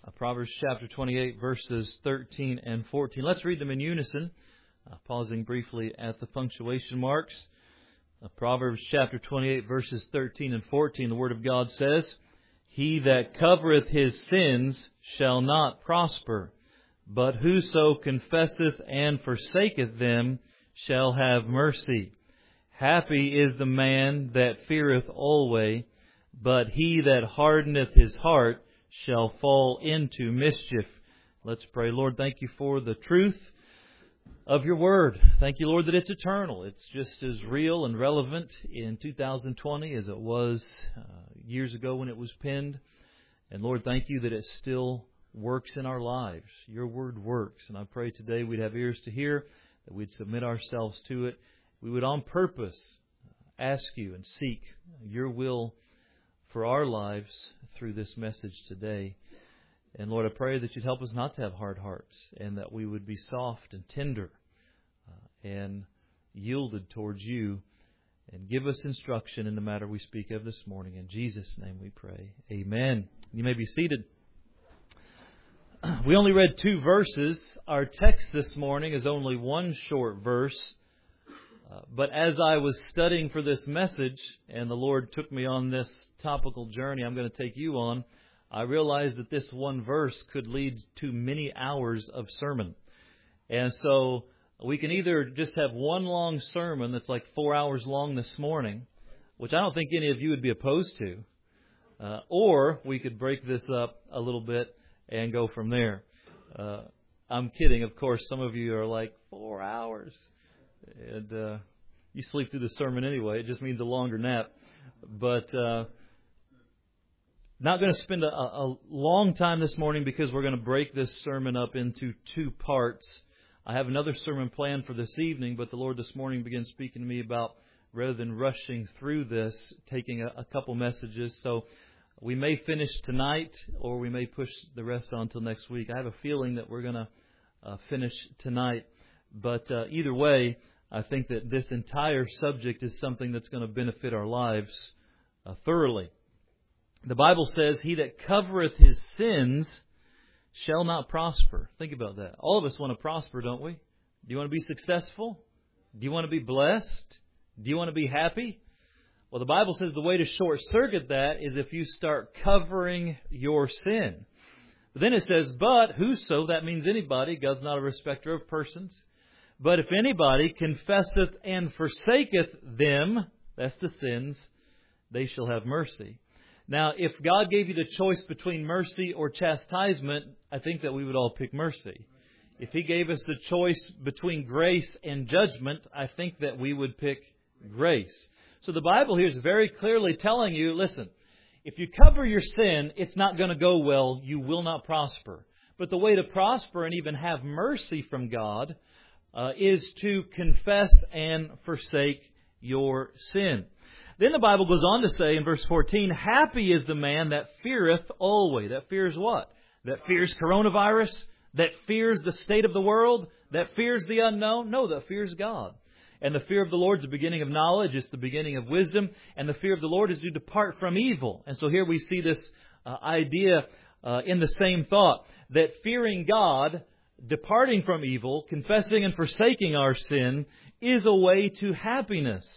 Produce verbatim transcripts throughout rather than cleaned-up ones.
Uh, Proverbs chapter twenty-eight, verses thirteen and fourteen. Let's read them in unison, uh, pausing briefly at the punctuation marks. Uh, Proverbs chapter twenty-eight, verses thirteen and fourteen, the Word of God says, "He that covereth his sins shall not prosper, but whoso confesseth and forsaketh them shall have mercy. Happy is the man that feareth always, but he that hardeneth his heart shall fall into mischief." Let's pray. Lord, thank you for the truth of your Word. Thank you, Lord, that it's eternal. It's just as real and relevant in two thousand twenty as it was uh, years ago when it was penned. And Lord, thank you that it still works in our lives. Your Word works. And I pray today we'd have ears to hear, that we'd submit ourselves to it. We would on purpose ask you and seek your will for our lives through this message today. And Lord, I pray that you'd help us not to have hard hearts, and that we would be soft and tender uh, and yielded towards you, and give us instruction in the matter we speak of this morning. In Jesus' name we pray. Amen. You may be seated. We only read two verses. Our text this morning is only one short verse. Uh, but as I was studying for this message, and the Lord took me on this topical journey I'm going to take you on, I realized that this one verse could lead to many hours of sermon. And so we can either just have one long sermon that's like four hours long this morning, which I don't think any of you would be opposed to, uh, or we could break this up a little bit and go from there. Uh, I'm kidding, of course. Some of you are like, four hours. And uh, you sleep through the sermon anyway. It just means a longer nap. But uh, not going to spend a, a long time this morning, because we're going to break this sermon up into two parts. I have another sermon planned for this evening, but the Lord this morning began speaking to me about, rather than rushing through this, taking a, a couple messages. So we may finish tonight, or we may push the rest on until next week. I have a feeling that we're going to uh, finish tonight. But uh, either way, I think that this entire subject is something that's going to benefit our lives uh, thoroughly. The Bible says, "He that covereth his sins shall not prosper." Think about that. All of us want to prosper, don't we? Do you want to be successful? Do you want to be blessed? Do you want to be happy? Well, the Bible says the way to short-circuit that is if you start covering your sin. But then it says, "But whoso," that means anybody, God's not a respecter of persons, "but if anybody confesseth and forsaketh them," that's the sins, "they shall have mercy." Now, if God gave you the choice between mercy or chastisement, I think that we would all pick mercy. If He gave us the choice between grace and judgment, I think that we would pick grace. So the Bible here is very clearly telling you, listen, if you cover your sin, it's not going to go well. You will not prosper. But the way to prosper and even have mercy from God uh, is to confess and forsake your sin. Then the Bible goes on to say in verse fourteen, "Happy is the man that feareth always." That fears what? That fears coronavirus? That fears the state of the world? That fears the unknown? No, that fears God. And the fear of the Lord is the beginning of knowledge. It's the beginning of wisdom. And the fear of the Lord is to depart from evil. And so here we see this uh, idea uh, in the same thought, that fearing God, departing from evil, confessing and forsaking our sin, is a way to happiness.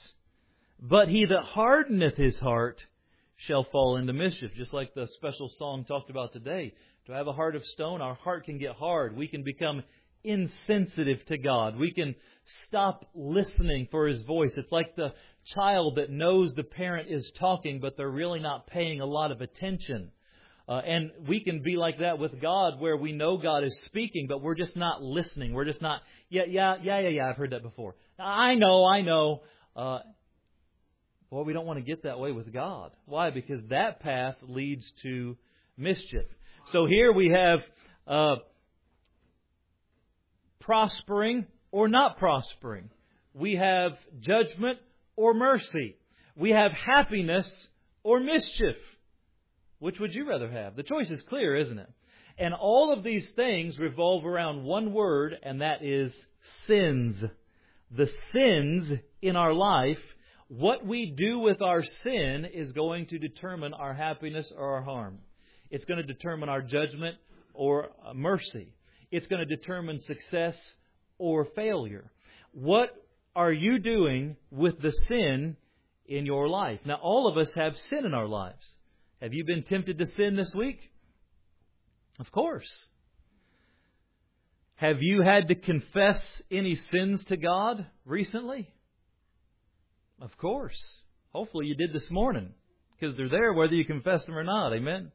"But he that hardeneth his heart shall fall into mischief." Just like the special song talked about today. To have a heart of stone, our heart can get hard. We can become insensitive to God. We can stop listening for His voice. It's like the child that knows the parent is talking, but they're really not paying a lot of attention. Uh, and we can be like that with God, where we know God is speaking, but we're just not listening. We're just not, yeah, yeah, yeah, yeah, yeah, I've heard that before. I know, I know. Uh, well, we don't want to get that way with God. Why? Because that path leads to mischief. So here we have uh, prospering or not prospering. We have judgment or mercy. We have happiness or mischief. Which would you rather have? The choice is clear, isn't it? And all of these things revolve around one word, and that is sins. The sins in our life, what we do with our sin is going to determine our happiness or our harm. It's going to determine our judgment or mercy. It's going to determine success or failure. What are you doing with the sin in your life? Now, all of us have sin in our lives. Have you been tempted to sin this week? Of course. Have you had to confess any sins to God recently? Of course. Hopefully you did this morning, because they're there whether you confess them or not. Amen?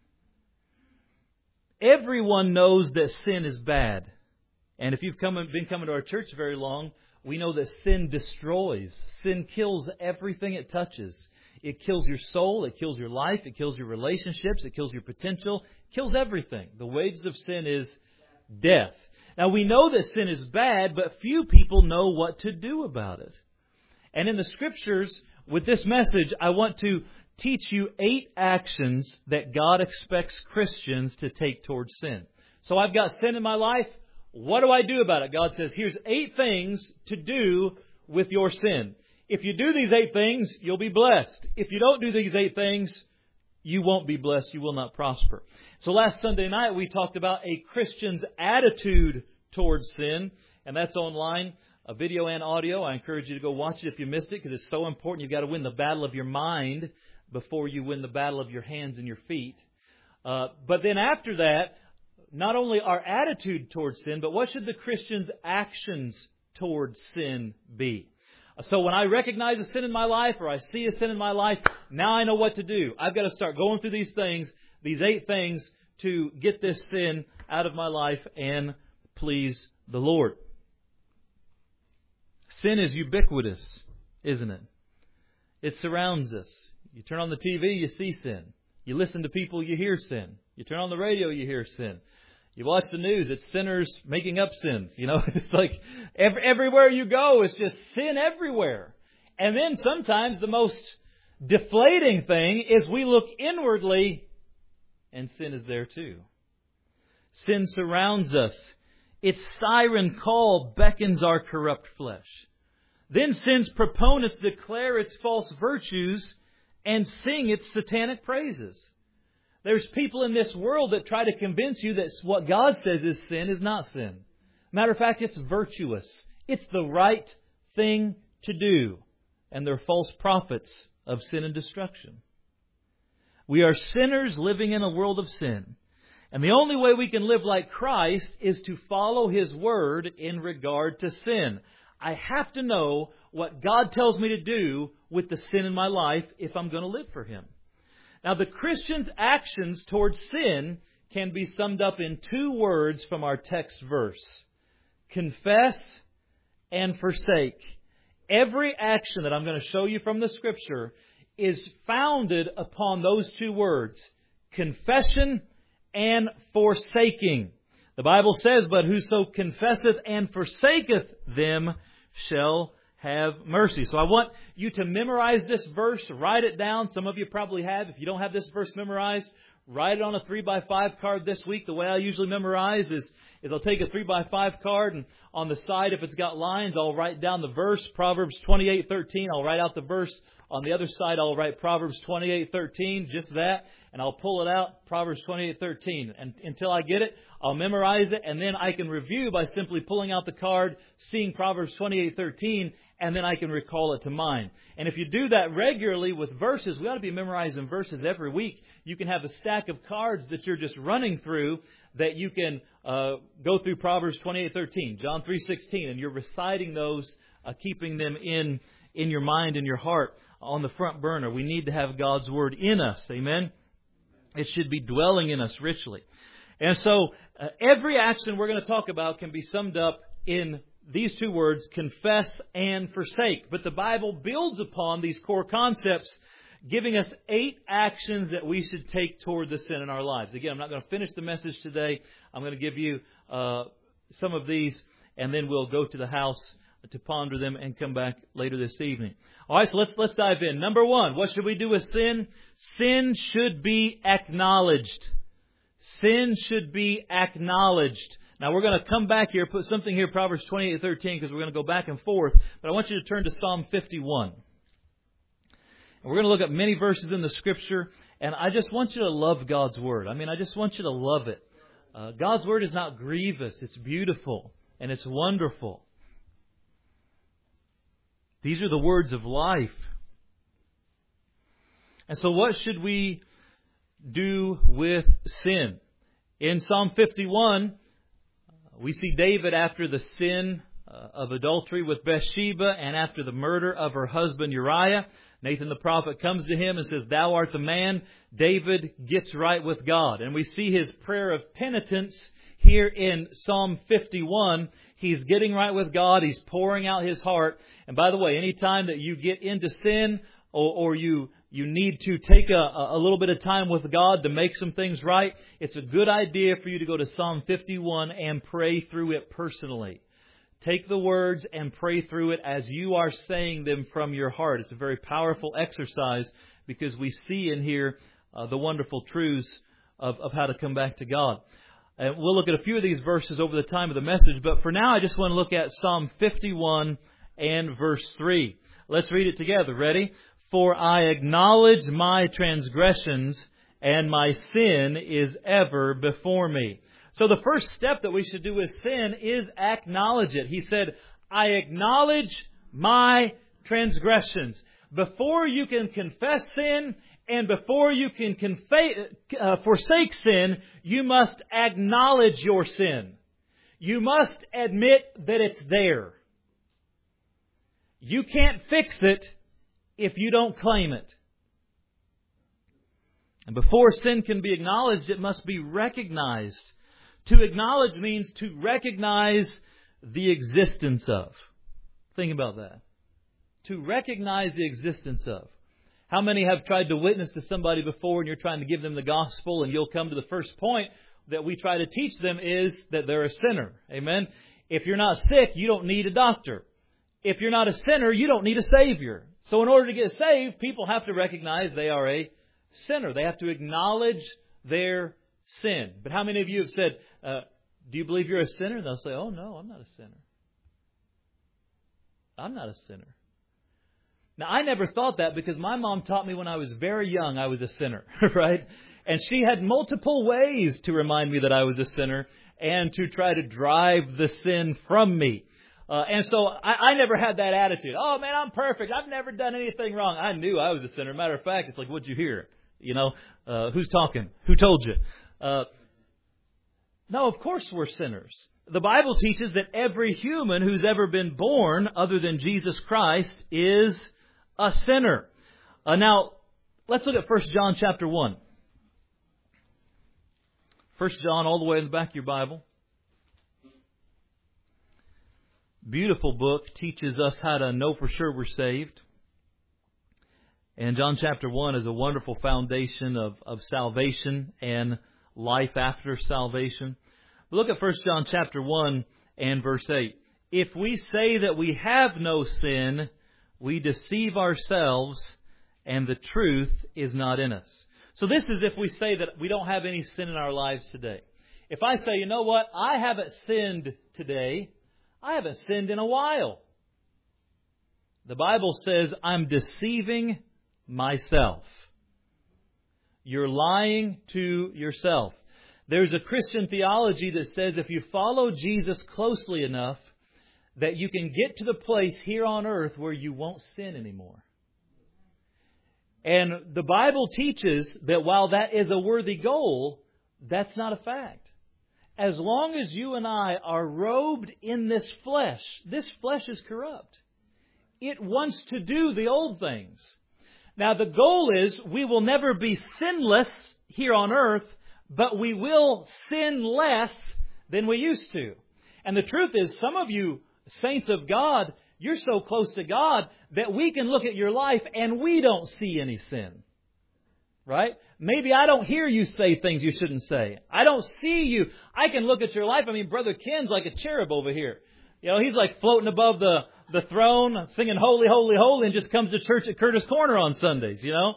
Everyone knows that sin is bad. And if you've come, been coming to our church very long, we know that sin destroys. Sin kills everything it touches. It kills your soul. It kills your life. It kills your relationships. It kills your potential. It kills everything. The wages of sin is death. Now, we know that sin is bad, but few people know what to do about it. And in the Scriptures, with this message, I want to teach you eight actions that God expects Christians to take towards sin. So I've got sin in my life. What do I do about it? God says, here's eight things to do with your sin. If you do these eight things, you'll be blessed. If you don't do these eight things, you won't be blessed. You will not prosper. So last Sunday night, we talked about a Christian's attitude towards sin. And that's online, a video and audio. I encourage you to go watch it if you missed it, because it's so important. You've got to win the battle of your mind before you win the battle of your hands and your feet. Uh, but then after that, not only our attitude towards sin, but what should the Christian's actions towards sin be? So when I recognize a sin in my life, or I see a sin in my life, now I know what to do. I've got to start going through these things, these eight things, to get this sin out of my life and please the Lord. Sin is ubiquitous, isn't it? It surrounds us. You turn on the T V, you see sin. You listen to people, you hear sin. You turn on the radio, you hear sin. You watch the news, it's sinners making up sins. You know, it's like every, everywhere you go, it's just sin everywhere. And then sometimes the most deflating thing is we look inwardly and sin is there too. Sin surrounds us. Its siren call beckons our corrupt flesh. Then sin's proponents declare its false virtues and sing its satanic praises. There's people in this world that try to convince you that what God says is sin is not sin. Matter of fact, it's virtuous. It's the right thing to do. And they're false prophets of sin and destruction. We are sinners living in a world of sin. And the only way we can live like Christ is to follow His Word in regard to sin. I have to know what God tells me to do with the sin in my life if I'm going to live for Him. Now, the Christian's actions towards sin can be summed up in two words from our text verse. Confess and forsake. Every action that I'm going to show you from the Scripture is founded upon those two words. Confession and forsaking. The Bible says, but whoso confesseth and forsaketh them shall have mercy. So I want you to memorize this verse, write it down. Some of you probably have. If you don't have this verse memorized, write it on a three by five card this week. The way I usually memorize is, is I'll take a three by five card, and on the side, if it's got lines, I'll write down the verse, Proverbs twenty-eight thirteen. I'll write out the verse. On the other side, I'll write Proverbs twenty-eight thirteen, just that, and I'll pull it out, Proverbs twenty-eight thirteen. And until I get it, I'll memorize it, and then I can review by simply pulling out the card, seeing Proverbs twenty-eight thirteen, and then I can recall it to mind. And if you do that regularly with verses, we ought to be memorizing verses every week. You can have a stack of cards that you're just running through that you can uh, go through Proverbs twenty-eight thirteen, John three sixteen, and you're reciting those, uh, keeping them in, in your mind and your heart on the front burner. We need to have God's Word in us. Amen? It should be dwelling in us richly. And so uh, every action we're going to talk about can be summed up in these two words, confess and forsake. But the Bible builds upon these core concepts, giving us eight actions that we should take toward the sin in our lives. Again, I'm not going to finish the message today. I'm going to give you uh, some of these, and then we'll go to the house to ponder them and come back later this evening. All right, so let's let's dive in. Number one, what should we do with sin? Sin should be acknowledged. Sin should be acknowledged. Now, we're going to come back here, put something here, Proverbs twenty-eight thirteen, because we're going to go back and forth. But I want you to turn to Psalm fifty-one. And we're going to look at many verses in the Scripture, and I just want you to love God's Word. I mean, I just want you to love it. Uh, God's Word is not grievous. It's beautiful and it's wonderful. These are the words of life. And so what should we do with sin? In Psalm fifty-one, we see David after the sin uh, of adultery with Bathsheba and after the murder of her husband Uriah. Nathan the prophet comes to him and says, "Thou art the man." David gets right with God. And we see his prayer of penitence here in Psalm fifty-one. He's getting right with God. He's pouring out his heart. And by the way, anytime that you get into sin or, or you you need to take a, a little bit of time with God to make some things right, it's a good idea for you to go to Psalm fifty-one and pray through it personally. Take the words and pray through it as you are saying them from your heart. It's a very powerful exercise because we see in here uh, the wonderful truths of, of how to come back to God. And we'll look at a few of these verses over the time of the message, but for now I just want to look at Psalm fifty-one and verse three. Let's read it together. Ready? "For I acknowledge my transgressions, and my sin is ever before me." So the first step that we should do with sin is acknowledge it. He said, "I acknowledge my transgressions." Before you can confess sin and before you can confa- uh, forsake sin, you must acknowledge your sin. You must admit that it's there. You can't fix it if you don't claim it. And before sin can be acknowledged, it must be recognized. To acknowledge means to recognize the existence of. Think about that. To recognize the existence of. How many have tried to witness to somebody before and you're trying to give them the gospel, and you'll come to the first point that we try to teach them is that they're a sinner. Amen? If you're not sick, you don't need a doctor. If you're not a sinner, you don't need a Savior. So in order to get saved, people have to recognize they are a sinner. They have to acknowledge their sin. But how many of you have said, uh, do you believe you're a sinner? And they'll say, "Oh no, I'm not a sinner. I'm not a sinner." Now, I never thought that because my mom taught me when I was very young I was a sinner, right? And she had multiple ways to remind me that I was a sinner and to try to drive the sin from me. Uh, and so I, I never had that attitude. "Oh man, I'm perfect. I've never done anything wrong." I knew I was a sinner. Matter of fact, it's like, what'd you hear? You know, uh, who's talking? Who told you? Uh, no, of course we're sinners. The Bible teaches that every human who's ever been born other than Jesus Christ is a sinner. Uh, now, let's look at First John chapter one. First John all the way in the back of your Bible. Beautiful book, teaches us how to know for sure we're saved. And John chapter one is a wonderful foundation of, of salvation and life after salvation. Look at First John chapter one and verse eight. "If we say that we have no sin, we deceive ourselves, and the truth is not in us." So this is if we say that we don't have any sin in our lives today. If I say, you know what, I haven't sinned today, I haven't sinned in a while, the Bible says I'm deceiving myself. You're lying to yourself. There's a Christian theology that says if you follow Jesus closely enough, that you can get to the place here on earth where you won't sin anymore. And the Bible teaches that while that is a worthy goal, that's not a fact. As long as you and I are robed in this flesh, this flesh is corrupt. It wants to do the old things. Now the goal is we will never be sinless here on earth, but we will sin less than we used to. And the truth is, some of you saints of God, you're so close to God that we can look at your life and we don't see any sin. Right? Maybe I don't hear you say things you shouldn't say. I don't see you. I can look at your life. I mean, Brother Ken's like a cherub over here. You know, he's like floating above the, the throne, singing holy, holy, holy, and just comes to church at Curtis Corner on Sundays, you know.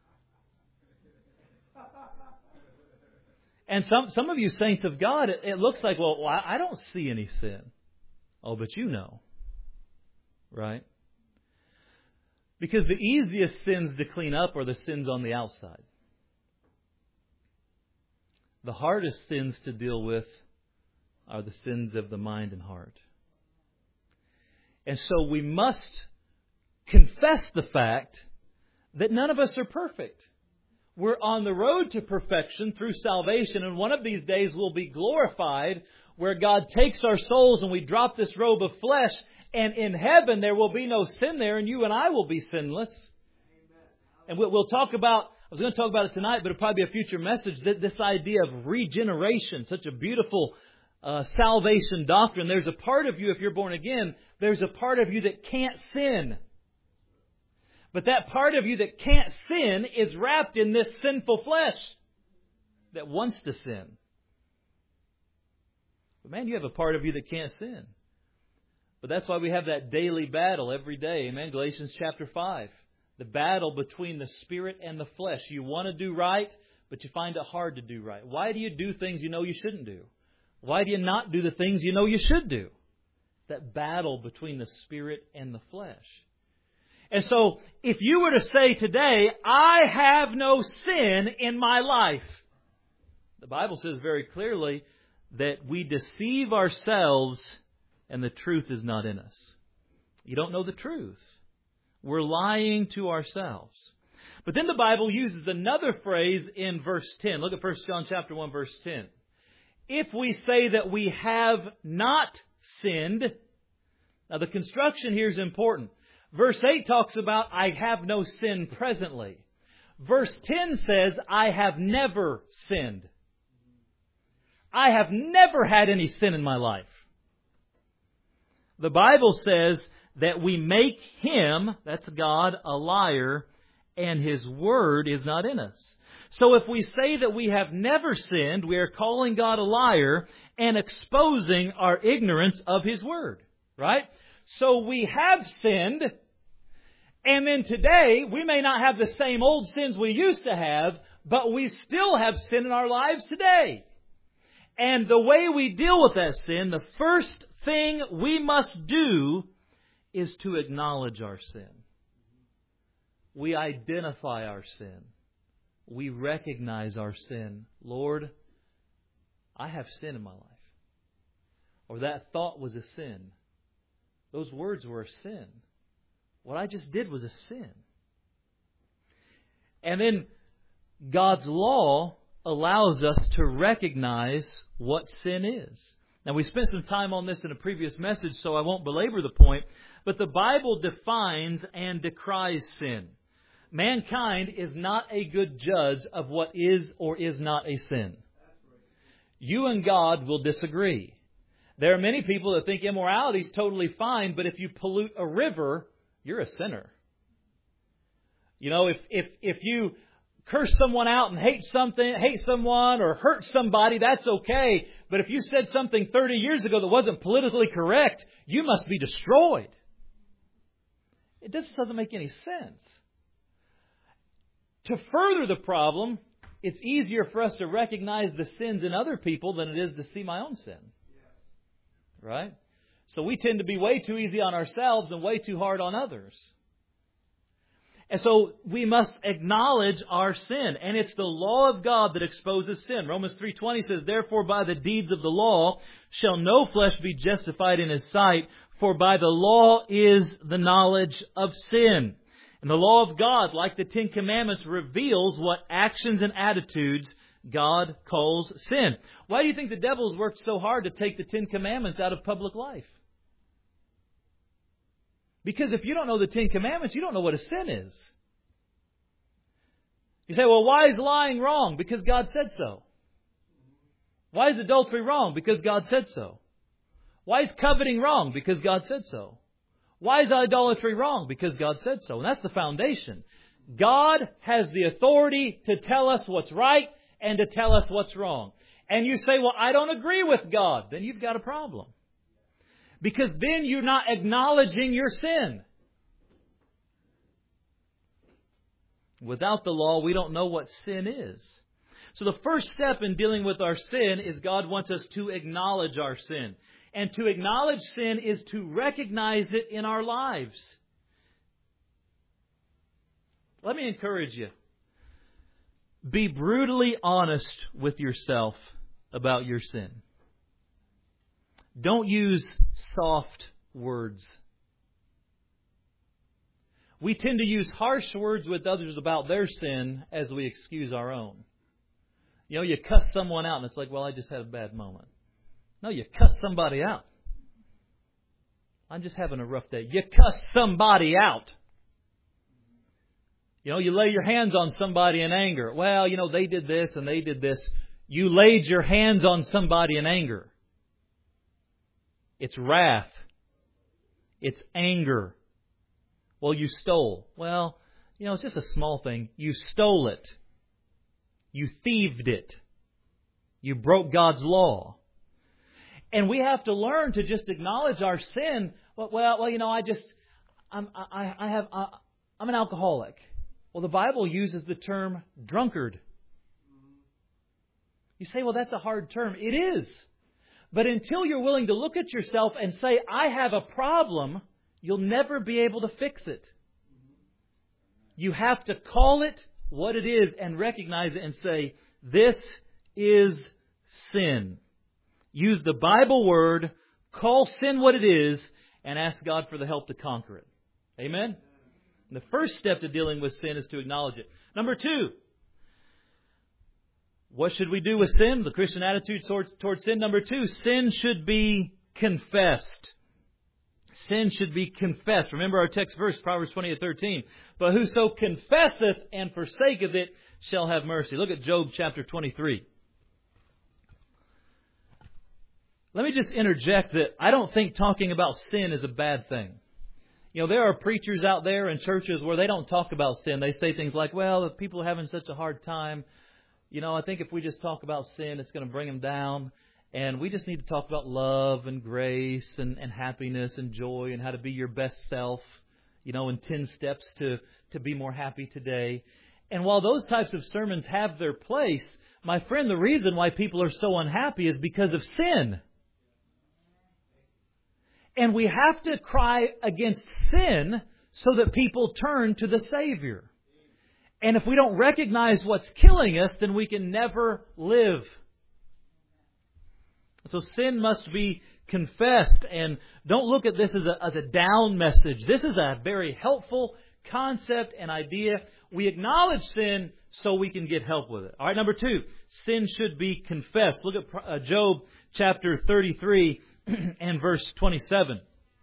And some, some of you saints of God, it, it looks like, well, I, I don't see any sin. Oh, but you know. Right? Because the easiest sins to clean up are the sins on the outside. the hardest sins to deal with are the sins of the mind and heart. And so we must confess the fact that none of us are perfect. We're on the road to perfection through salvation, and one of these days we'll be glorified, where God takes our souls and we drop this robe of flesh, and in heaven there will be no sin there, and you and I will be sinless. And we'll talk about, I was going to talk about it tonight, but it'll probably be a future message, that this idea of regeneration, such a beautiful uh, salvation doctrine. There's a part of you, if you're born again, there's a part of you that can't sin. But that part of you that can't sin is wrapped in this sinful flesh that wants to sin. But man, you have a part of you that can't sin. But that's why we have that daily battle every day. Amen. Galatians chapter five. The battle between the spirit and the flesh. You want to do right, but you find it hard to do right. Why do you do things you know you shouldn't do? Why do you not do the things you know you should do? That battle between the spirit and the flesh. And so, if you were to say today, I have no sin in my life, the Bible says very clearly that we deceive ourselves and the truth is not in us. You don't know the truth. We're lying to ourselves. But then the Bible uses another phrase in verse ten. Look at First John chapter one, verse ten. If we say that we have not sinned, now the construction here is important. Verse eight talks about, I have no sin presently. Verse ten says, I have never sinned. I have never had any sin in my life. The Bible says that we make Him, that's God, a liar, and His Word is not in us. So if we say that we have never sinned, we are calling God a liar and exposing our ignorance of His Word. Right? So we have sinned, and then today we may not have the same old sins we used to have, but we still have sin in our lives today. And the way we deal with that sin, the first thing we must do is to acknowledge our sin. We identify our sin. We recognize our sin. Lord, I have sin in my life. Or that thought was a sin. Those words were a sin. What I just did was a sin. And then God's law allows us to recognize what sin is. Now, we spent some time on this in a previous message, so I won't belabor the point. But the Bible defines and decries sin. Mankind is not a good judge of what is or is not a sin. You and God will disagree. There are many people that think immorality is totally fine, but if you pollute a river, you're a sinner. You know, if if if you curse someone out and hate something, hate someone or hurt somebody, that's okay. But if you said something thirty years ago that wasn't politically correct, you must be destroyed. It just doesn't make any sense. To further the problem, it's easier for us to recognize the sins in other people than it is to see my own sin. Right? So we tend to be way too easy on ourselves and way too hard on others. And so we must acknowledge our sin. And it's the law of God that exposes sin. Romans three twenty says, therefore by the deeds of the law shall no flesh be justified in His sight, for by the law is the knowledge of sin. And the law of God, like the Ten Commandments, reveals what actions and attitudes God calls sin. Why do you think the devil's worked so hard to take the Ten Commandments out of public life? Because if you don't know the Ten Commandments, you don't know what a sin is. You say, well, why is lying wrong? Because God said so. Why is adultery wrong? Because God said so. Why is coveting wrong? Because God said so. Why is idolatry wrong? Because God said so. And that's the foundation. God has the authority to tell us what's right and to tell us what's wrong. And you say, well, I don't agree with God. Then you've got a problem. Because then you're not acknowledging your sin. Without the law, we don't know what sin is. So the first step in dealing with our sin is God wants us to acknowledge our sin. And to acknowledge sin is to recognize it in our lives. Let me encourage you. Be brutally honest with yourself about your sin. Don't use soft words. We tend to use harsh words with others about their sin as we excuse our own. You know, you cuss someone out and it's like, well, I just had a bad moment. No, you cuss somebody out. I'm just having a rough day. You cuss somebody out. You know, you lay your hands on somebody in anger. Well, you know, they did this and they did this. You laid your hands on somebody in anger. It's wrath. It's anger. Well, you stole. Well, you know, it's just a small thing. You stole it. You thieved it. You broke God's law. And we have to learn to just acknowledge our sin. Well, well, well you know, I just, I'm, I, I have, I, I'm an alcoholic. Well, the Bible uses the term drunkard. You say, well, that's a hard term. It is. But until you're willing to look at yourself and say, I have a problem, you'll never be able to fix it. You have to call it what it is and recognize it and say, this is sin. Use the Bible word, call sin what it is, and ask God for the help to conquer it. Amen? And the first step to dealing with sin is to acknowledge it. Number two, what should we do with sin? The Christian attitude towards, towards sin. Number two, sin should be confessed. Sin should be confessed. Remember our text verse, Proverbs twenty-eight thirteen. But whoso confesseth and forsaketh it shall have mercy. Look at Job chapter twenty-three. Let me just interject that I don't think talking about sin is a bad thing. You know, there are preachers out there in churches where they don't talk about sin. They say things like, well, if people are having such a hard time, you know, I think if we just talk about sin, it's going to bring them down. And we just need to talk about love and grace and, and happiness and joy and how to be your best self, you know, and ten steps to, to be more happy today. And while those types of sermons have their place, my friend, the reason why people are so unhappy is because of sin. And we have to cry against sin so that people turn to the Savior. And if we don't recognize what's killing us, then we can never live. So sin must be confessed. And don't look at this as a, as a down message. This is a very helpful concept and idea. We acknowledge sin so we can get help with it. All right, number two, sin should be confessed. Look at uh, Job chapter thirty-three and verse twenty-seven.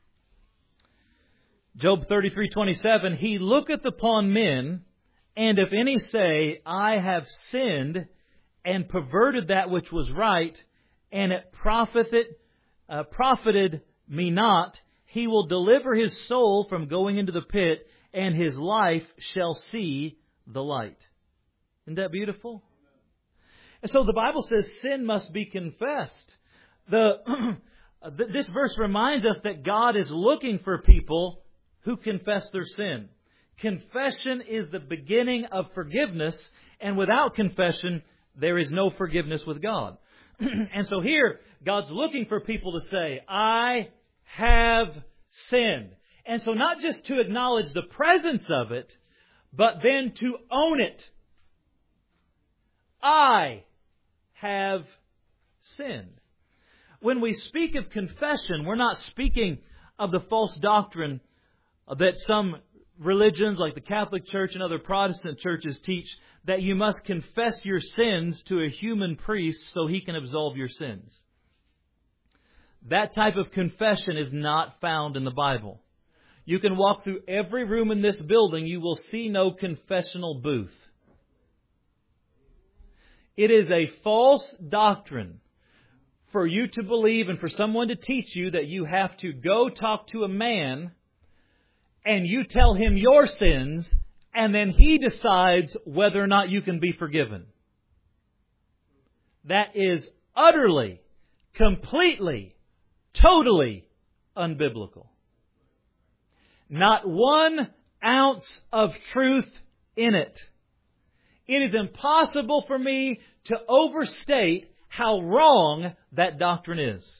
Job thirty-three twenty-seven, He looketh upon men, and if any say, I have sinned and perverted that which was right, and it profited, uh, profited me not, He will deliver his soul from going into the pit, and his life shall see the light. Isn't that beautiful? And so the Bible says sin must be confessed. The This verse reminds us that God is looking for people who confess their sin. Confession is the beginning of forgiveness, and without confession, there is no forgiveness with God. And so here, God's looking for people to say, I have sinned. And so not just to acknowledge the presence of it, but then to own it. I have sinned. When we speak of confession, we're not speaking of the false doctrine that some religions like the Catholic Church and other Protestant churches teach, that you must confess your sins to a human priest so he can absolve your sins. That type of confession is not found in the Bible. You can walk through every room in this building, you will see no confessional booth. It is a false doctrine for you to believe and for someone to teach you that you have to go talk to a man and you tell him your sins, and then he decides whether or not you can be forgiven. That is utterly, completely, totally unbiblical. Not one ounce of truth in it. It is impossible for me to overstate how wrong that doctrine is.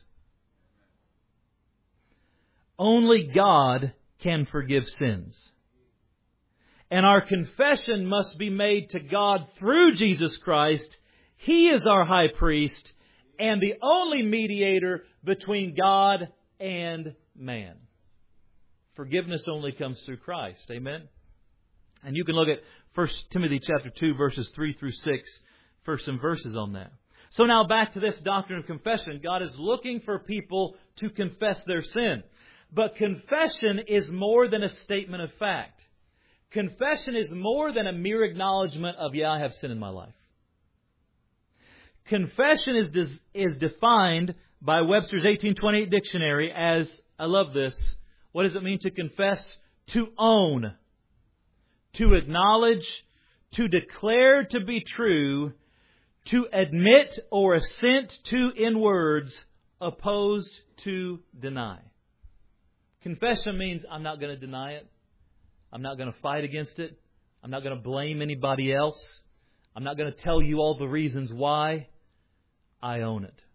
Only God can forgive sins. And our confession must be made to God through Jesus Christ. He is our high priest and the only mediator between God and man. Forgiveness only comes through Christ. Amen? And you can look at First Timothy chapter two, verses three through six for some verses on that. So now back to this doctrine of confession. God is looking for people to confess their sin. But confession is more than a statement of fact. Confession is more than a mere acknowledgement of, yeah, I have sin in my life. Confession is des- is defined by Webster's eighteen twenty-eight dictionary as, I love this, what does it mean to confess? To own, to acknowledge, to declare to be true, to admit or assent to in words, opposed to deny. Confession means I'm not going to deny it. I'm not going to fight against it. I'm not going to blame anybody else. I'm not going to tell you all the reasons why. I own it.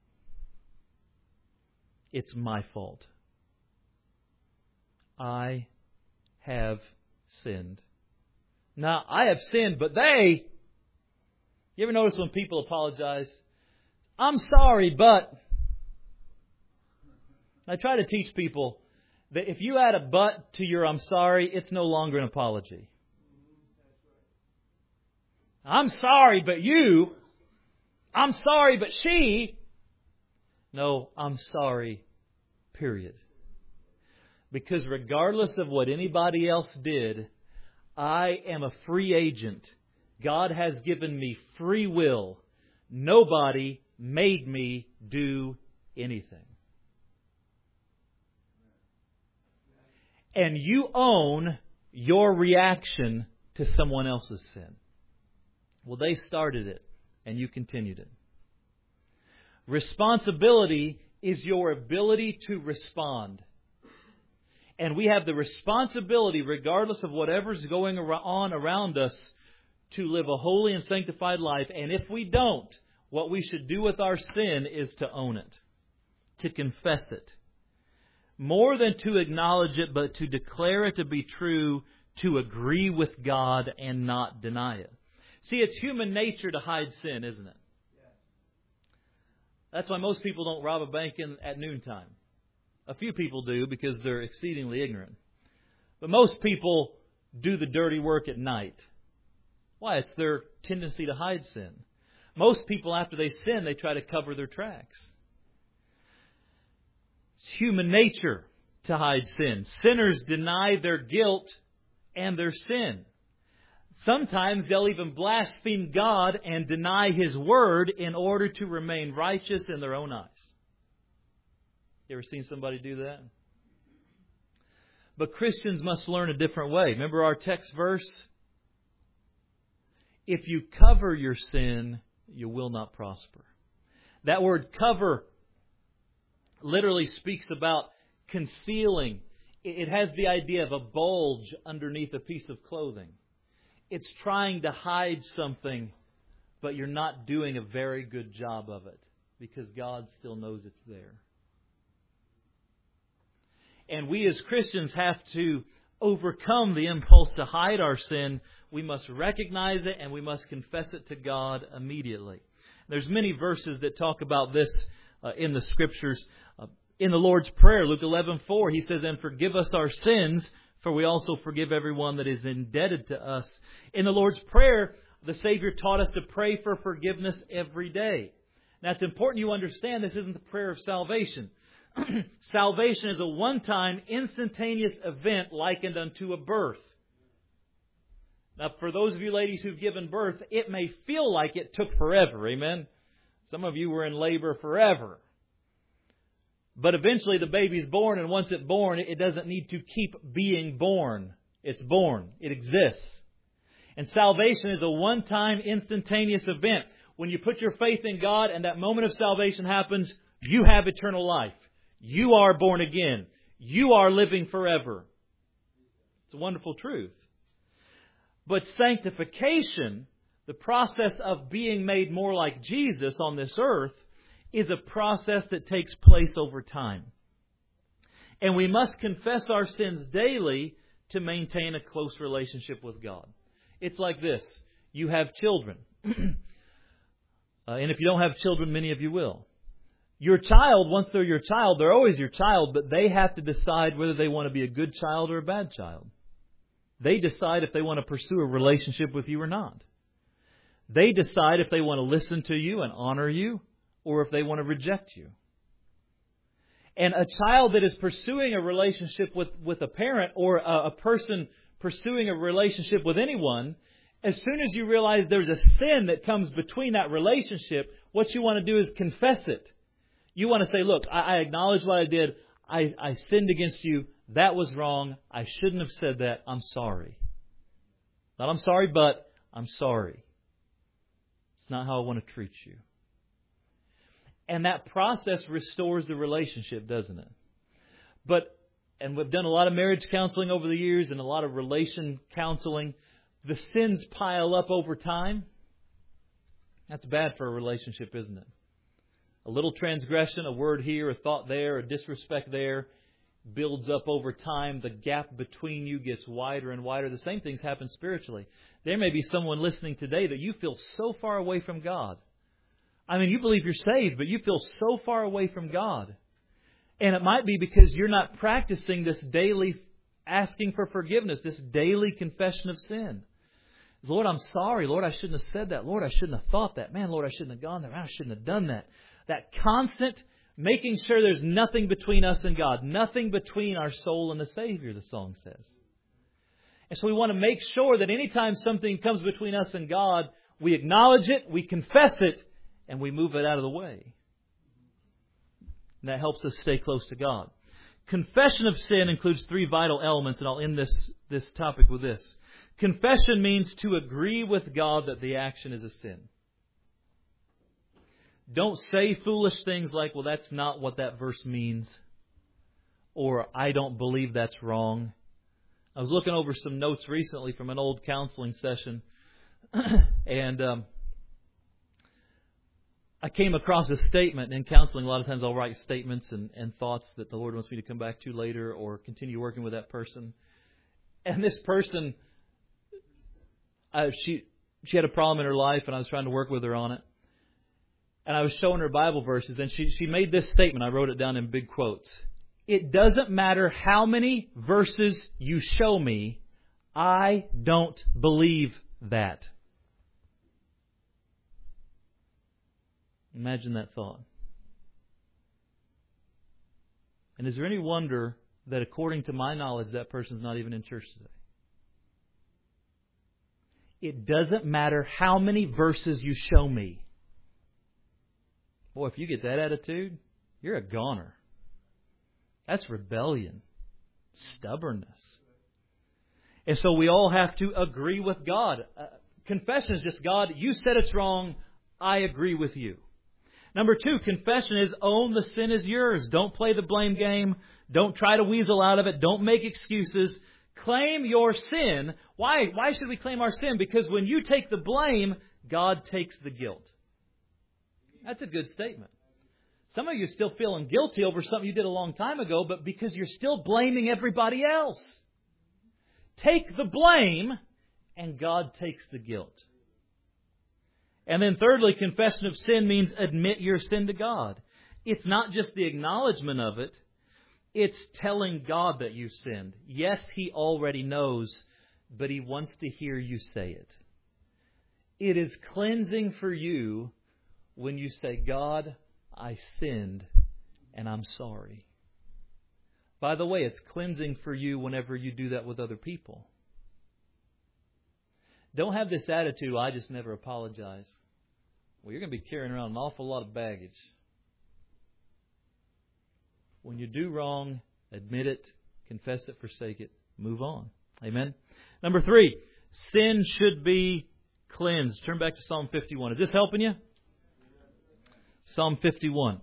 It's my fault. I have sinned. Now, I have sinned, but they... You ever notice when people apologize? I'm sorry, but... I try to teach people that if you add a but to your I'm sorry, it's no longer an apology. I'm sorry, but you... I'm sorry, but she... No, I'm sorry, period. Because regardless of what anybody else did, I am a free agent. God has given me free will. Nobody made me do anything. And you own your reaction to someone else's sin. Well, they started it, and you continued it. Responsibility is your ability to respond. And we have the responsibility, regardless of whatever's going on around us, to live a holy and sanctified life. And if we don't, what we should do with our sin is to own it, to confess it. More than to acknowledge it, but to declare it to be true, to agree with God and not deny it. See, it's human nature to hide sin, isn't it? That's why most people don't rob a bank in, at noontime. A few people do because they're exceedingly ignorant. But most people do the dirty work at night. Why? It's their tendency to hide sin. Most people, after they sin, they try to cover their tracks. It's human nature to hide sin. Sinners deny their guilt and their sin. Sometimes they'll even blaspheme God and deny His Word in order to remain righteous in their own eyes. You ever seen somebody do that? But Christians must learn a different way. Remember our text verse? If you cover your sin, you will not prosper. That word cover literally speaks about concealing. It has the idea of a bulge underneath a piece of clothing. It's trying to hide something, but you're not doing a very good job of it because God still knows it's there. And we as Christians have to overcome the impulse to hide our sin. We must recognize it and we must confess it to God immediately. There's many verses that talk about this uh, in the Scriptures. Uh, in the Lord's Prayer, Luke eleven four, He says, "And forgive us our sins, for we also forgive everyone that is indebted to us." In the Lord's Prayer, the Savior taught us to pray for forgiveness every day. Now, it's important you understand this isn't the prayer of salvation. Salvation is a one-time, instantaneous event likened unto a birth. Now, for those of you ladies who've given birth, it may feel like it took forever. Amen? Some of you were in labor forever. But eventually the baby's born, and once it's born, it doesn't need to keep being born. It's born. It exists. And salvation is a one-time, instantaneous event. When you put your faith in God and that moment of salvation happens, you have eternal life. You are born again. You are living forever. It's a wonderful truth. But sanctification, the process of being made more like Jesus on this earth, is a process that takes place over time. And we must confess our sins daily to maintain a close relationship with God. It's like this. You have children. uh, and if you don't have children, many of you will. Your child, once they're your child, they're always your child, but they have to decide whether they want to be a good child or a bad child. They decide if they want to pursue a relationship with you or not. They decide if they want to listen to you and honor you, or if they want to reject you. And a child that is pursuing a relationship with, with a parent, or a, a person pursuing a relationship with anyone, as soon as you realize there's a sin that comes between that relationship, what you want to do is confess it. You want to say, look, I, I acknowledge what I did. I, I sinned against you. That was wrong. I shouldn't have said that. I'm sorry. Not I'm sorry, but I'm sorry. It's not how I want to treat you. And that process restores the relationship, doesn't it? But, and we've done a lot of marriage counseling over the years and a lot of relation counseling. The sins pile up over time. That's bad for a relationship, isn't it? A little transgression, a word here, a thought there, a disrespect there, builds up over time. The gap between you gets wider and wider. The same things happen spiritually. There may be someone listening today that you feel so far away from God. I mean, you believe you're saved, but you feel so far away from God. And it might be because you're not practicing this daily asking for forgiveness, this daily confession of sin. Lord, I'm sorry. Lord, I shouldn't have said that. Lord, I shouldn't have thought that. Man, Lord, I shouldn't have gone there. I shouldn't have done that. That constant making sure there's nothing between us and God. Nothing between our soul and the Savior, the song says. And so we want to make sure that anytime something comes between us and God, we acknowledge it, we confess it, and we move it out of the way. And that helps us stay close to God. Confession of sin includes three vital elements, and I'll end this, this topic with this. Confession means to agree with God that the action is a sin. Don't say foolish things like, well, that's not what that verse means. Or, I don't believe that's wrong. I was looking over some notes recently from an old counseling session. and um, I came across a statement. In counseling, a lot of times I'll write statements and, and thoughts that the Lord wants me to come back to later or continue working with that person. And this person, uh, she she had a problem in her life, and I was trying to work with her on it. And I was showing her Bible verses, and she, she made this statement. I wrote it down in big quotes. It doesn't matter how many verses you show me, I don't believe that. Imagine that thought. And is there any wonder that according to my knowledge, that person's not even in church today? It doesn't matter how many verses you show me. Boy, if you get that attitude, you're a goner. That's rebellion, stubbornness. And so we all have to agree with God. Uh, confession is just, God, you said it's wrong. I agree with you. Number two, confession is own the sin is yours. Don't play the blame game. Don't try to weasel out of it. Don't make excuses. Claim your sin. Why? Why should we claim our sin? Because when you take the blame, God takes the guilt. That's a good statement. Some of you are still feeling guilty over something you did a long time ago, but because you're still blaming everybody else. Take the blame, and God takes the guilt. And then thirdly, confession of sin means admit your sin to God. It's not just the acknowledgement of it. It's telling God that you sinned. Yes, He already knows, but He wants to hear you say it. It is cleansing for you when you say, God, I sinned and I'm sorry. By the way, it's cleansing for you whenever you do that with other people. Don't have this attitude, I just never apologize. Well, you're going to be carrying around an awful lot of baggage. When you do wrong, admit it, confess it, forsake it, move on. Amen? Number three, sin should be cleansed. Turn back to Psalm fifty-one. Is this helping you? Psalm fifty-one.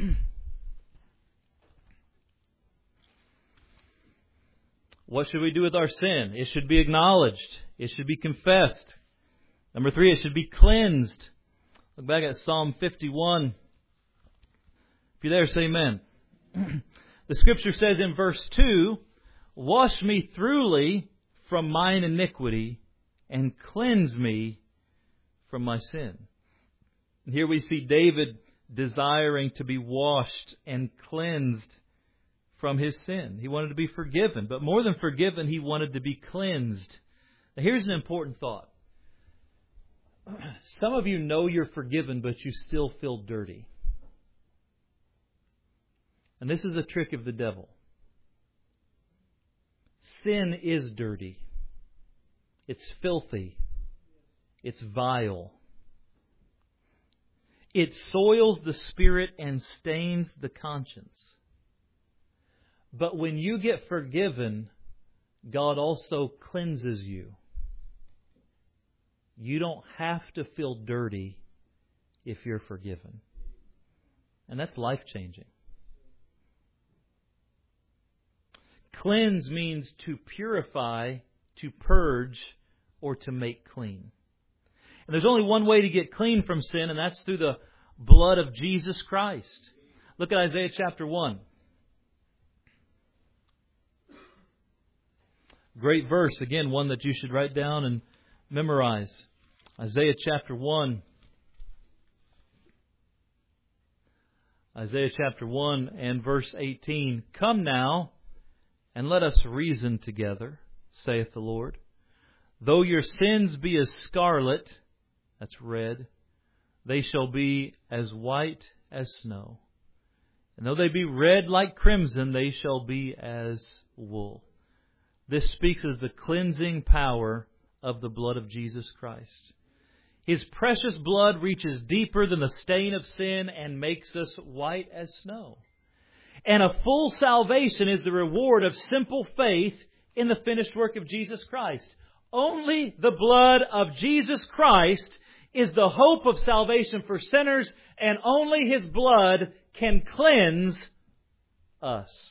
What should we do with our sin? It should be acknowledged. It should be confessed. Number three, it should be cleansed. Look back at Psalm fifty-one. If you're there, say amen. The Scripture says in verse two, Wash me thoroughly from mine iniquity, and cleanse me from my sin. Here we see David desiring to be washed and cleansed from his sin. He wanted to be forgiven, but more than forgiven, he wanted to be cleansed. Now, here's an important thought. Some of you know you're forgiven, but you still feel dirty. And this is a trick of the devil. Sin is dirty. It's filthy. It's vile. It soils the spirit and stains the conscience. But when you get forgiven, God also cleanses you. You don't have to feel dirty if you're forgiven. And that's life-changing. Cleanse means to purify, to purge, or to make clean. And there's only one way to get clean from sin, and that's through the blood of Jesus Christ. Look at Isaiah chapter one. Great verse, again, one that you should write down and memorize. Isaiah chapter one. Isaiah chapter one and verse eighteen. Come now, and let us reason together, saith the Lord. Though your sins be as scarlet, that's red, they shall be as white as snow. And though they be red like crimson, they shall be as wool. This speaks as the cleansing power of the blood of Jesus Christ. His precious blood reaches deeper than the stain of sin and makes us white as snow. And a full salvation is the reward of simple faith in the finished work of Jesus Christ. Only the blood of Jesus Christ is the hope of salvation for sinners, and only His blood can cleanse us.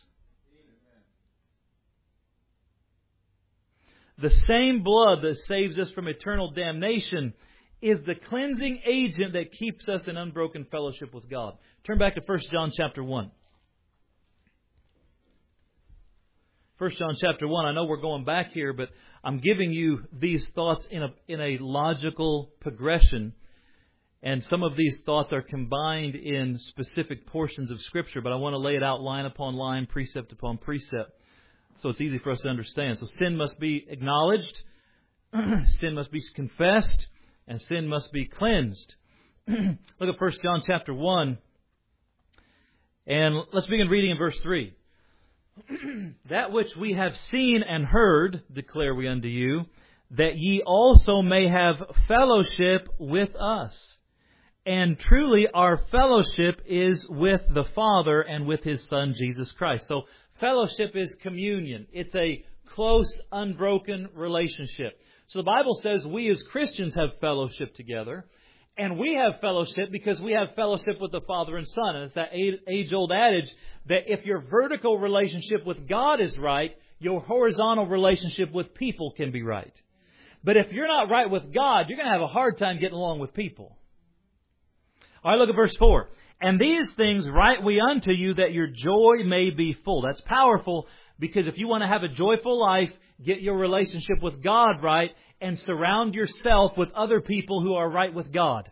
The same blood that saves us from eternal damnation is the cleansing agent that keeps us in unbroken fellowship with God. Turn back to First John chapter one. First John chapter one, I know we're going back here, but I'm giving you these thoughts in a in a logical progression. And some of these thoughts are combined in specific portions of Scripture, but I want to lay it out line upon line, precept upon precept, so it's easy for us to understand. So sin must be acknowledged, sin must be confessed, and sin must be cleansed. Look at First John chapter one, and let's begin reading in verse three. That which we have seen and heard, declare we unto you, that ye also may have fellowship with us. And truly our fellowship is with the Father and with His Son, Jesus Christ. So fellowship is communion. It's a close, unbroken relationship. So the Bible says we as Christians have fellowship together. And we have fellowship because we have fellowship with the Father and Son. And it's that age-old adage that if your vertical relationship with God is right, your horizontal relationship with people can be right. But if you're not right with God, you're going to have a hard time getting along with people. All right, look at verse four. And these things write we unto you that your joy may be full. That's powerful because if you want to have a joyful life, get your relationship with God right and surround yourself with other people who are right with God.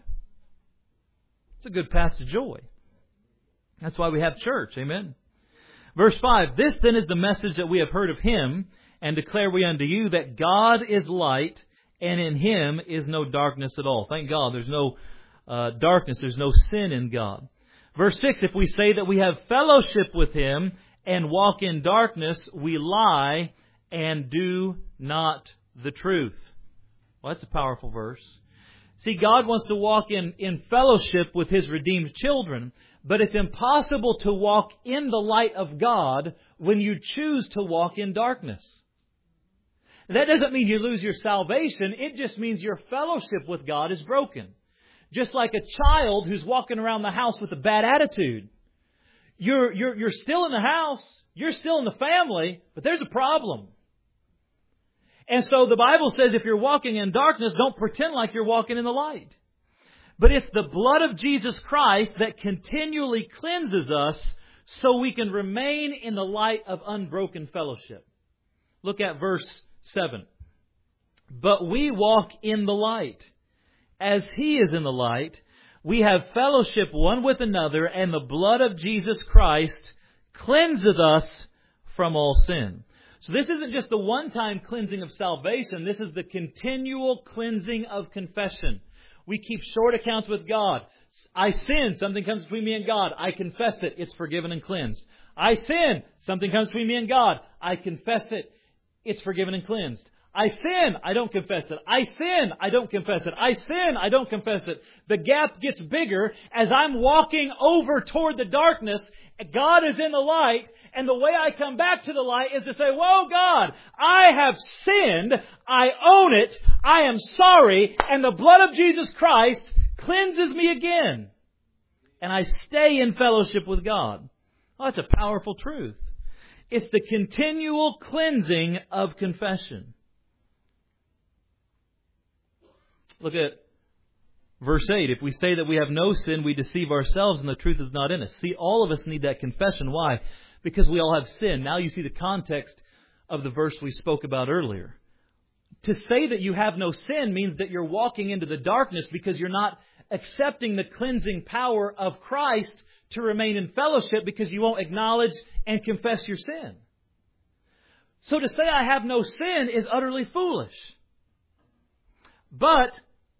It's a good path to joy. That's why we have church. Amen. Verse five. This then is the message that we have heard of Him, and declare we unto you that God is light, and in Him is no darkness at all. Thank God there's no uh, darkness. There's no sin in God. Verse six. If we say that we have fellowship with Him and walk in darkness, we lie and do not the truth. Well, that's a powerful verse. See, God wants to walk in, in fellowship with His redeemed children, but it's impossible to walk in the light of God when you choose to walk in darkness. That doesn't mean you lose your salvation. It just means your fellowship with God is broken. Just like a child who's walking around the house with a bad attitude. You're, you're, you're still in the house. You're still in the family, but there's a problem. And so the Bible says if you're walking in darkness, don't pretend like you're walking in the light. But it's the blood of Jesus Christ that continually cleanses us so we can remain in the light of unbroken fellowship. Look at verse seven. But we walk in the light, as He is in the light. We have fellowship one with another, and the blood of Jesus Christ cleanseth us from all sin. So this isn't just the one-time cleansing of salvation. This is the continual cleansing of confession. We keep short accounts with God. I sin, something comes between me and God. I confess it, it's forgiven and cleansed. I sin, something comes between me and God. I confess it, it's forgiven and cleansed. I sin, I don't confess it. I sin, I don't confess it. I sin, I don't confess it. The gap gets bigger as I'm walking over toward the darkness. God is in the light, and the way I come back to the light is to say, whoa, God, I have sinned. I own it. I am sorry. And the blood of Jesus Christ cleanses me again. And I stay in fellowship with God. Oh, that's a powerful truth. It's the continual cleansing of confession. Look at verse eight. If we say that we have no sin, we deceive ourselves and the truth is not in us. See, all of us need that confession. Why? Because we all have sin. Now you see the context of the verse we spoke about earlier. To say that you have no sin means that you're walking into the darkness because you're not accepting the cleansing power of Christ to remain in fellowship because you won't acknowledge and confess your sin. So to say I have no sin is utterly foolish. But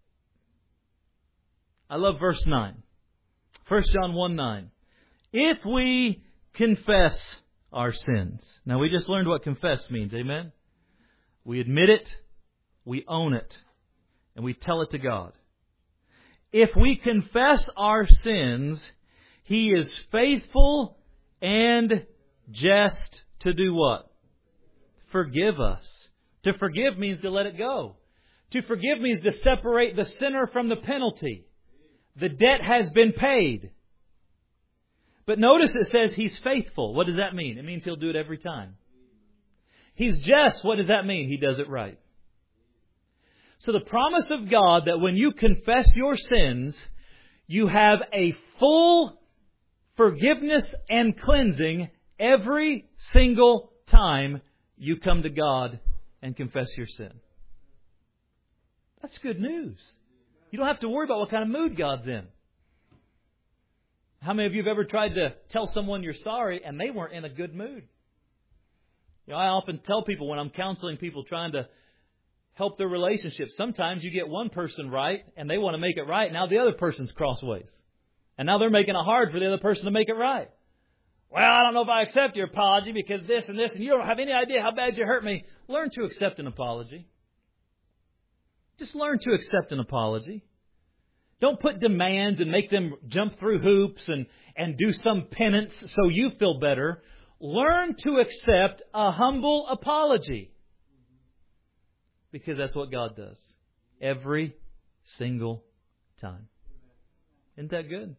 I love verse nine. First John one nine. If we confess our sins. Now we just learned what confess means. Amen? We admit it. We own it. And we tell it to God. If we confess our sins, He is faithful and just to do what? Forgive us. To forgive means to let it go. To forgive means to separate the sinner from the penalty. The debt has been paid. But notice it says He's faithful. What does that mean? It means He'll do it every time. He's just. What does that mean? He does it right. So the promise of God that when you confess your sins, you have a full forgiveness and cleansing every single time you come to God and confess your sin. That's good news. You don't have to worry about what kind of mood God's in. How many of you have ever tried to tell someone you're sorry and they weren't in a good mood? You know, I often tell people when I'm counseling people trying to help their relationship, sometimes you get one person right and they want to make it right. Now the other person's crossways. And now they're making it hard for the other person to make it right. Well, I don't know if I accept your apology because this and this, and you don't have any idea how bad you hurt me. Learn to accept an apology. Just learn to accept an apology. Don't put demands and make them jump through hoops and, and do some penance so you feel better. Learn to accept a humble apology. Because that's what God does. Every single time. Isn't that good?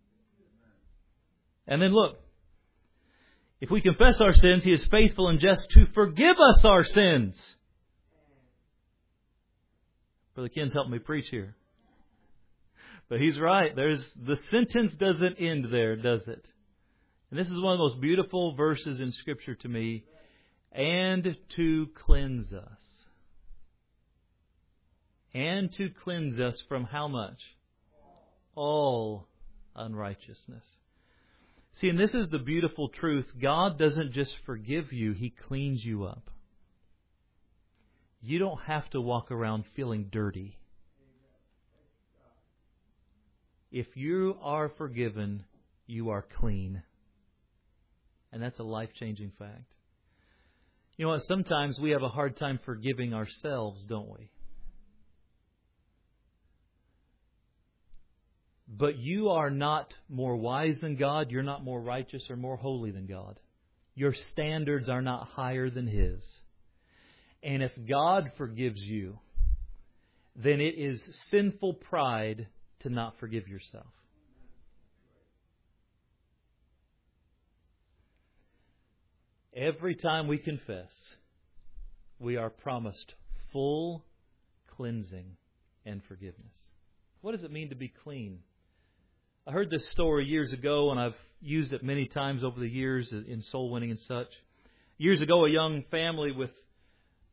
And then look. If we confess our sins, He is faithful and just to forgive us our sins. Brother Ken's helping me preach here. But he's right. There's the sentence doesn't end there, does it? And this is one of the most beautiful verses in Scripture to me. And to cleanse us. And to cleanse us from how much? All unrighteousness. See, and this is the beautiful truth. God doesn't just forgive you, He cleans you up. You don't have to walk around feeling dirty. If you are forgiven, you are clean. And that's a life-changing fact. You know what? Sometimes we have a hard time forgiving ourselves, don't we? But you are not more wise than God. You're not more righteous or more holy than God. Your standards are not higher than His. And if God forgives you, then it is sinful pride to not forgive yourself. Every time we confess, we are promised full cleansing and forgiveness. What does it mean to be clean? I heard this story years ago, and I've used it many times over the years in soul winning and such. Years ago, a young family with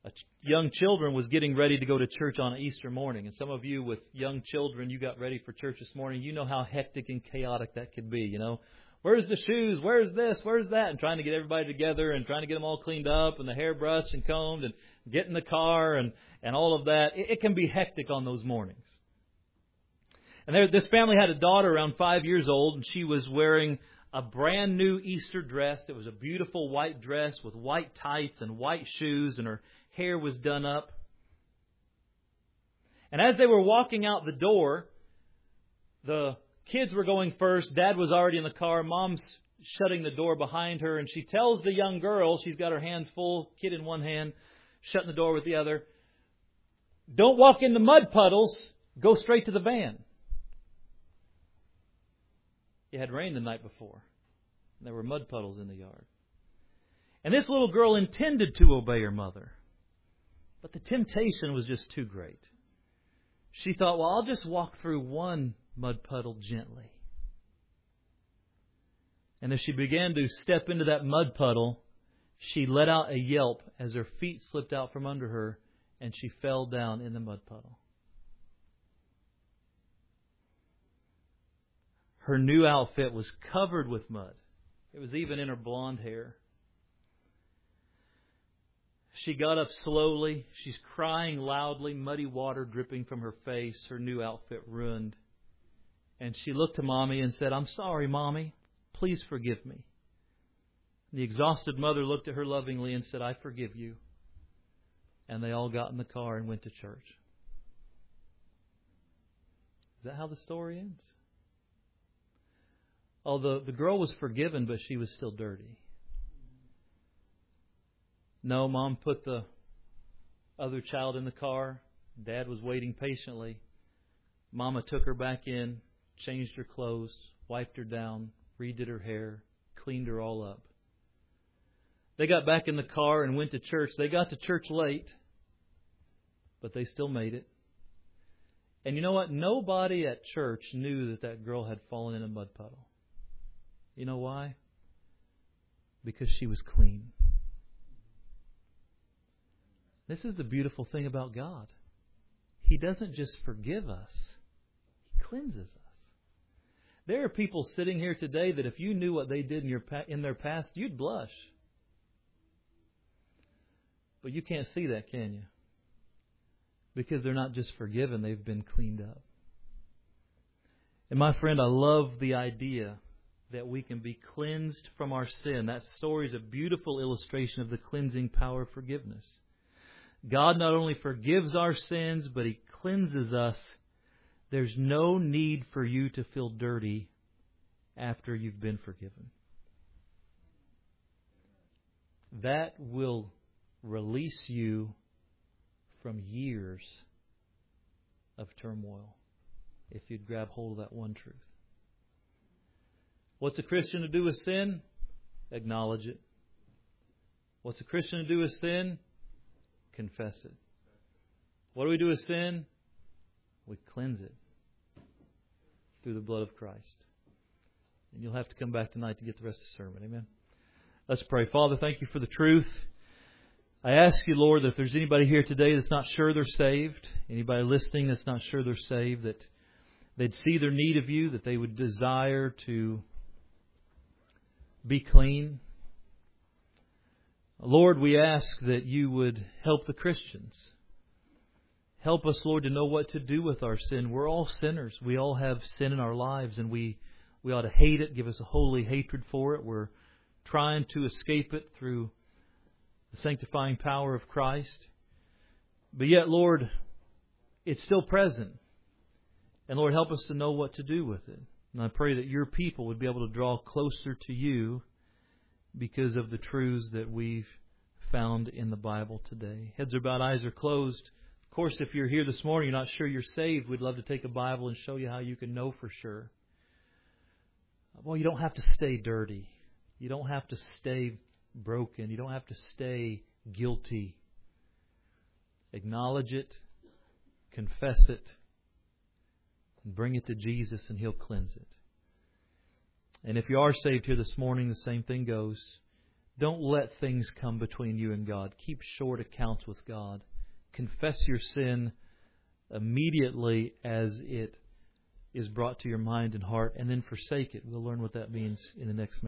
a ch- young children was getting ready to go to church on Easter morning. And some of you with young children, you got ready for church this morning. You know how hectic and chaotic that could be, you know. Where's the shoes? Where's this? Where's that? And trying to get everybody together and trying to get them all cleaned up and the hair brushed and combed and get in the car and, and all of that. It, it can be hectic on those mornings. And there, this family had a daughter around five years old, and she was wearing a brand new Easter dress. It was a beautiful white dress with white tights and white shoes, and her hair was done up. And as they were walking out the door, the kids were going first. Dad was already in the car. Mom's shutting the door behind her, and she tells the young girl, she's got her hands full, kid in one hand, shutting the door with the other, "Don't walk in the mud puddles. Go straight to the van." It had rained the night before. There were mud puddles in the yard. And this little girl intended to obey her mother. But the temptation was just too great. She thought, well, I'll just walk through one mud puddle gently. And as she began to step into that mud puddle, she let out a yelp as her feet slipped out from under her, and she fell down in the mud puddle. Her new outfit was covered with mud. It was even in her blonde hair. She got up slowly. She's crying loudly, muddy water dripping from her face, her new outfit ruined. And she looked to Mommy and said, "I'm sorry, Mommy. Please forgive me." The exhausted mother looked at her lovingly and said, "I forgive you." And they all got in the car and went to church. Is that how the story ends? Oh, the, the girl was forgiven, but she was still dirty. No, Mom put the other child in the car. Dad was waiting patiently. Mama took her back in, changed her clothes, wiped her down, redid her hair, cleaned her all up. They got back in the car and went to church. They got to church late, but they still made it. And you know what? Nobody at church knew that that girl had fallen in a mud puddle. You know why? Because she was clean. This is the beautiful thing about God. He doesn't just forgive us. He cleanses us. There are people sitting here today that if you knew what they did in, your, in their past, you'd blush. But you can't see that, can you? Because they're not just forgiven, they've been cleaned up. And my friend, I love the idea that we can be cleansed from our sin. That story is a beautiful illustration of the cleansing power of forgiveness. God not only forgives our sins, but He cleanses us. There's no need for you to feel dirty after you've been forgiven. That will release you from years of turmoil if you'd grab hold of that one truth. What's a Christian to do with sin? Acknowledge it. What's a Christian to do with sin? Confess it. What do we do with sin? We cleanse it through the blood of Christ. And you'll have to come back tonight to get the rest of the sermon. Amen. Let's pray. Father, thank you for the truth. I ask you, Lord, that if there's anybody here today that's not sure they're saved, anybody listening that's not sure they're saved, that they'd see their need of you, that they would desire to be clean. Lord, we ask that you would help the Christians. Help us, Lord, to know what to do with our sin. We're all sinners. We all have sin in our lives, and we, we ought to hate it, give us a holy hatred for it. We're trying to escape it through the sanctifying power of Christ. But yet, Lord, it's still present. And Lord, help us to know what to do with it. And I pray that your people would be able to draw closer to you because of the truths that we've found in the Bible today. Heads are bowed, eyes are closed. Of course, if you're here this morning, you're not sure you're saved, we'd love to take a Bible and show you how you can know for sure. Well, you don't have to stay dirty. You don't have to stay broken. You don't have to stay guilty. Acknowledge it. Confess it. And bring it to Jesus and He'll cleanse it. And if you are saved here this morning, the same thing goes. Don't let things come between you and God. Keep short accounts with God. Confess your sin immediately as it is brought to your mind and heart, and then forsake it. We'll learn what that means in the next